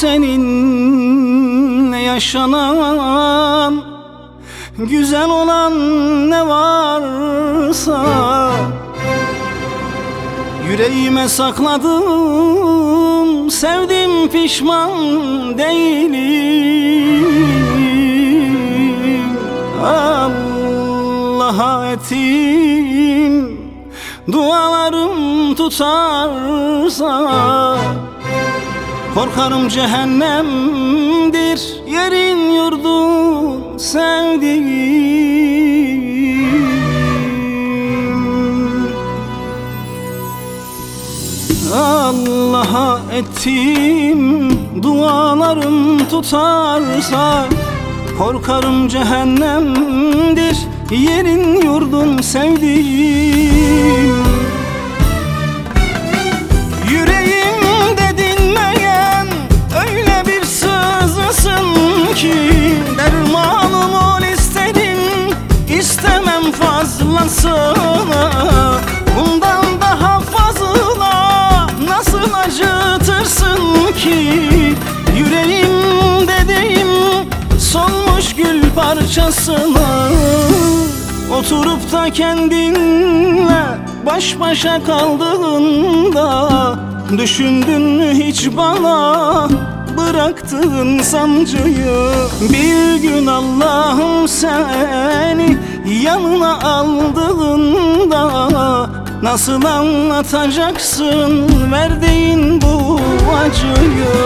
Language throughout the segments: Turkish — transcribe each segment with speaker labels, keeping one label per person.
Speaker 1: seninle yaşanan, güzel olan ne varsa yüreğime sakladım, sevdim pişman değilim. Allah'a ettiğim dualarım tutarsa, korkarım cehennemdir yerin yurdun sevdiğim. Allah'a ettiğim dualarım tutarsa, korkarım cehennemdir yerin yurdun sevdiğim. Yüreğimde dinmeyen öyle bir sızısın ki, dermanım ol istedim, istemem fazlasını. Bundan daha fazla nasıl acıtırsın ki? Yüreğim dediğim solmuş gül parçasını, oturup da kendinle baş başa kaldığında, düşündün mü hiç bana bıraktığın sancıyı? Bir gün Allah'ım seni yanına aldığında, nasıl anlatacaksın verdiğin bu acıyı?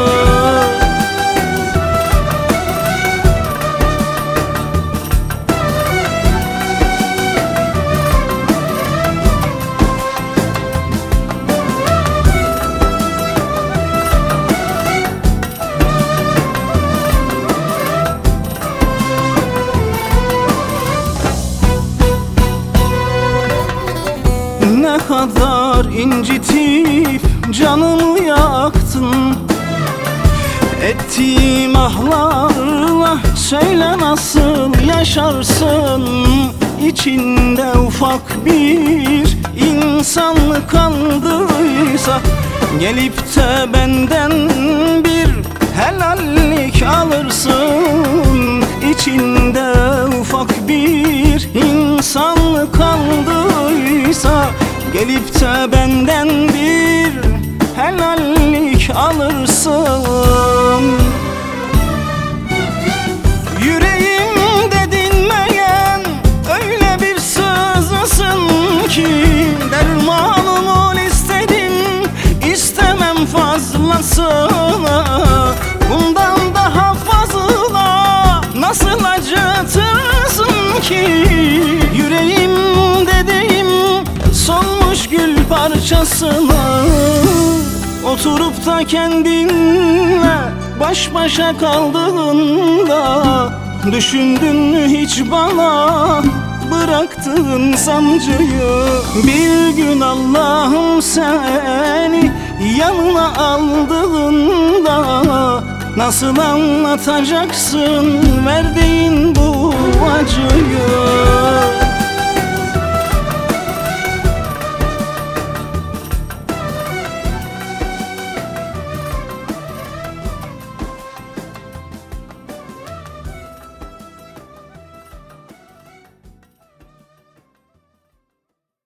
Speaker 1: Ne kadar incitip canımı yaktın, ettiğim ahlarla söyle nasıl yaşarsın? İçinde ufak bir insanlık kaldıysa, gelip de benden bir helallik alırsın. İçinde ufak bir insanlık kaldıysa, gelip de benden bir helallik alırsın. Yüreğimde dinmeyen öyle bir sızısın ki, dermanım ol istedim, istemem fazlasını. Bundan daha fazla nasıl acıtırsın ki? Yüreğim dediğim solmuş gül parçasını, oturup da kendinle baş başa kaldığında, düşündün mü hiç bana bıraktığın sancıyı? Bir gün Allah'ım seni yanına aldığında, nasıl anlatacaksın verdiğin